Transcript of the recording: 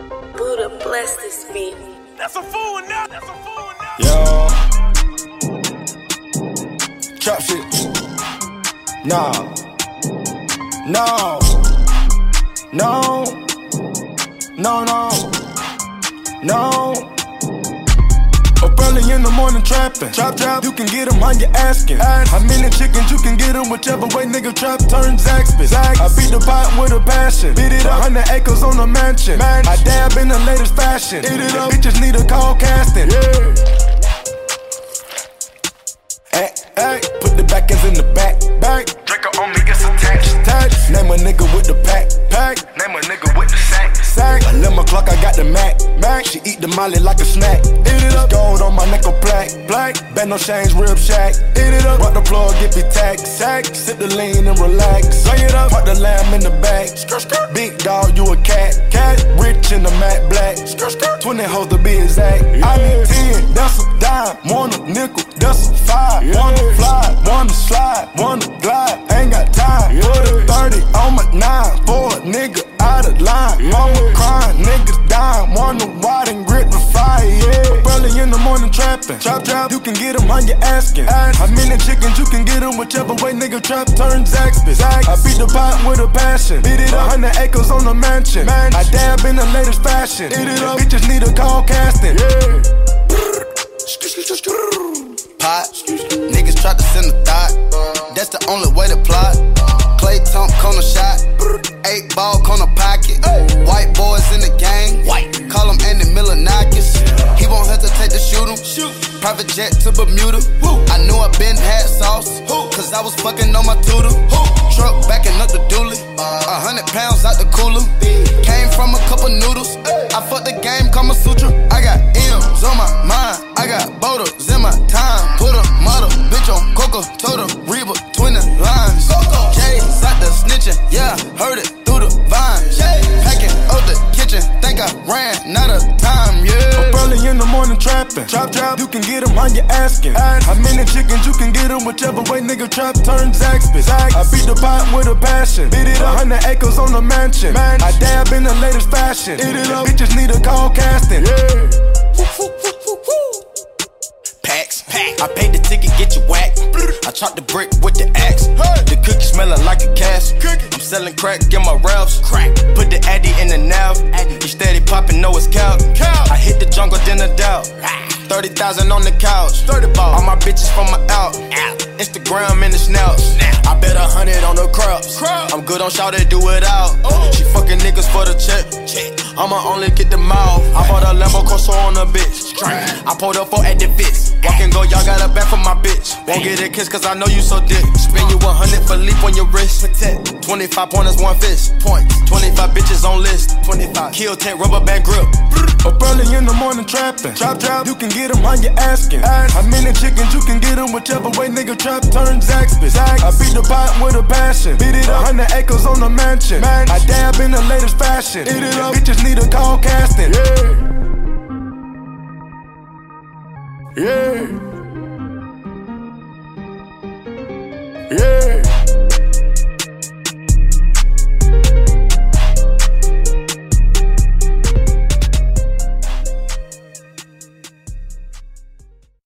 Buddha bless this beat. That's a fool now. That's a fool now. Yo. Trap shit. Nah. No. No. No, no. No. Up early in the morning trapping. Trap, you can get them how you asking. How many chickens you can get them, whichever way nigga trap turns Zaxby's. I beat the pot with a passion. Beat it up, 100 acres on a mansion. I dab in the latest fashion. Eat it up, bitches need a call casting. Yeah. Hey, put the back ends in the back. Drinker on me gets attached. Name a nigga with the pack. Name a nigga with the sack. 11 o'clock, I got the Mac. She eat the molly like a snack. Eat it up, gold on my neck a black. Bet no change, rib shack. Eat it up, rock the plug, get me tax. Sip the lean and relax. Bring it up, park the lamb in the back. Big dog, you a cat. Rich in the matte black. 20 hoes to be exact. I need 10, that's a dime. Want a nickel, that's a 5. Wanna fly, wanna slide, wanna glide. Ain't got time. Put a 30 on my 9. For a nigga out of line. Mama crying, niggas dying. Wonder why they grit the fire, yeah. Early in the morning trapping. Trap, you can get them how you asking. How many chickens you can get them, whichever way nigga trap turns Zaxby's. I beat the pot with a passion. Beat it up, 100 acres on a mansion. I dab in the latest fashion. Eat it up, bitches need a call casting. Yeah. Pot, niggas try to send a thought. That's the only way to plot. Clay Tump, corner shot. 8 ball, corner pocket. White boys in the gang. Call him Andy Milonakis. He won't hesitate to shoot him. Private jet to Bermuda. I knew I been had sauce. Cause I was fucking on my tutor. Truck backing up the dually. 100 pounds out the cooler. Came from a couple noodles. I fucked the game, Kama Sutra. I got M's on my mind. I got boulders in my time. Put a model, bitch on Coca, total Reba, 20 lines. J's out the snitching, yeah, heard it through the vines. Packing up the kitchen, think I ran out of time, yeah. Up early in the morning trapping. Trap, you can get them how you asking. How many chickens you can get them, whichever way nigga trap turns Zaxby's. I beat the pot with a passion. Beat it up, 100 acres on a mansion. I dab in the latest fashion. Eat it up, bitches need a call casting. Yeah. Packs. I paid the ticket, get you whacked. I chopped the brick with the axe. The cookie smelling like a cash. I'm selling crack in my raps. Put the addy in the nav. He steady popping, know it's cow. I hit the jungle, then a doubt. 30,000 on the couch. All my bitches from my out. Instagram in the snouts. I bet 100 on the crops. I'm good on shout it, do it out. She fucking niggas for the check. I'ma only get the mouth. I bought a Lambo Corso on a bitch. I pulled up for at the fits. Walk and go, y'all got a back for my bitch. Won't get a kiss cause I know you so dick. Spend you 100 for leap on your wrist. 25 pointers, one fist. 25 bitches on list. 25 kill 10 rubber band grip. Up early in the morning trapping. Trap, you can get them how you asking. How many chickens you can get them, whichever way nigga trap turns Zaxby's. I beat the pot with a passion. Beat it up, 100 acres on a mansion. I dab in the latest fashion. Eat it up, bitches need a call casting. Yeah.